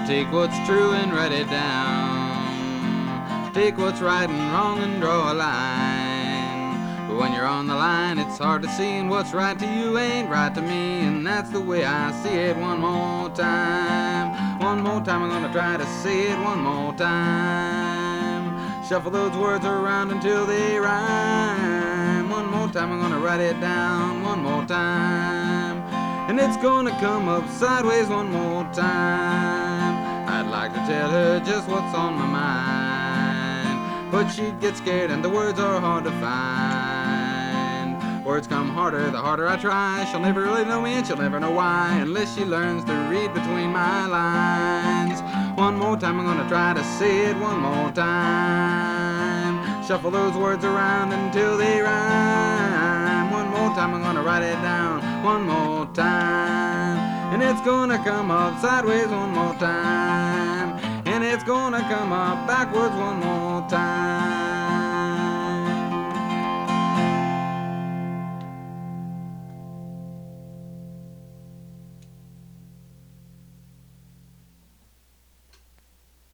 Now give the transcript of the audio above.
Take what's true and write it down. Take what's right and wrong and draw a line. But when you're on the line, it's hard to see, and what's right to you ain't right to me, and that's the way I see it. One more time, one more time, I'm gonna try to say it one more time. Shuffle those words around until they rhyme. One more time, I'm gonna write it down one more time, and it's gonna come up sideways one more time. I'd like to tell her just what's on my mind, but she'd get scared and the words are hard to find. Words come harder the harder I try. She'll never really know me and she'll never know why, unless she learns to read between my lines. One more time, I'm gonna try to say it one more time. Shuffle those words around until they rhyme. One more time, I'm gonna write it down one more time, and it's gonna come up sideways one more time, and it's gonna come up backwards one more time.